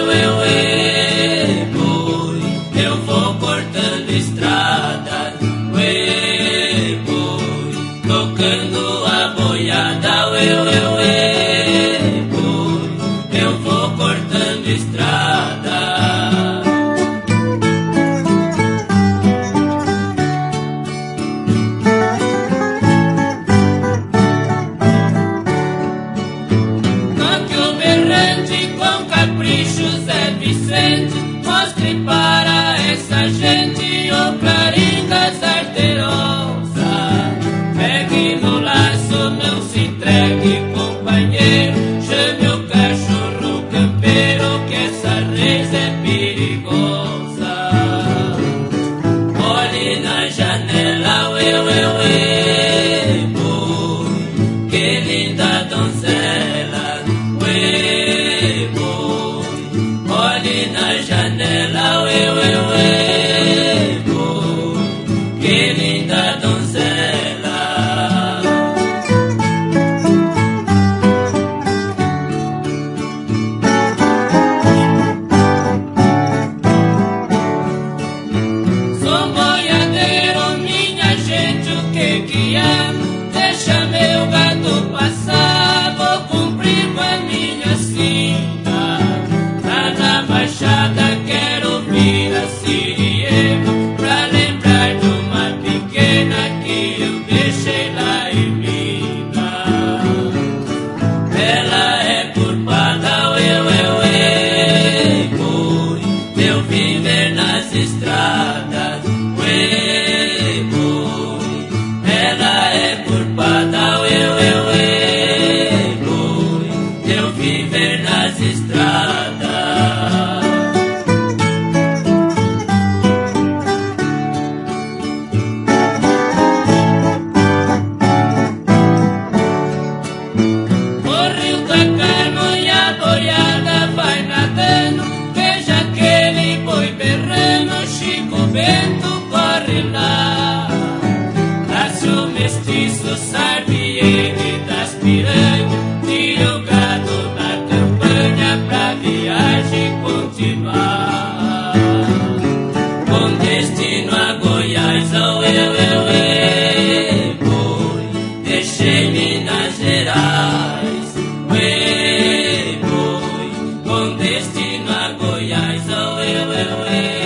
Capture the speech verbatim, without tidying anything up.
eu, eu, eu, boi, eu vou cortando estrada, ué, boi, tocando a boiada, ué, eu, eu, eu, boi, eu vou cortando estrada. Com capricho, Zé Vicente, mostre para essa gente o clarim das arterosas. Pegue no laço, não se entregue, companheiro, chame o cachorro campeiro, que essa reis é perigosa. Olhe na janela, eu, eu, eu, boi, que linda donzela, ué. Olhe na janela, ué, ué, ué, boi, que linda donzela. Sou boiadeiro, minha gente, o que que há? Deixa meu gato passar, vou cumprir com a minha cinta. Na baixada quero ouvir a siriema, pra lembrar de uma pequena que eu deixei lá em Minas. Ela é culpada, eu, eu, eu, boi, de eu viver nas estradas, ué, boi. Ela é culpada, eu, eu, eu, boi, de eu viver nas estradas. Vai nadando, veja aquele boi berrando, Chico Bento corre lá. Nasce o mestiço Sarbiene das piranhas, tira o gado na campanha pra viagem continuar. Com destino a Goiás, oh, eu, eu, eu, boi, deixei Minas Gerais, ué, com destino a Goiás, oh, eu, eu, eu.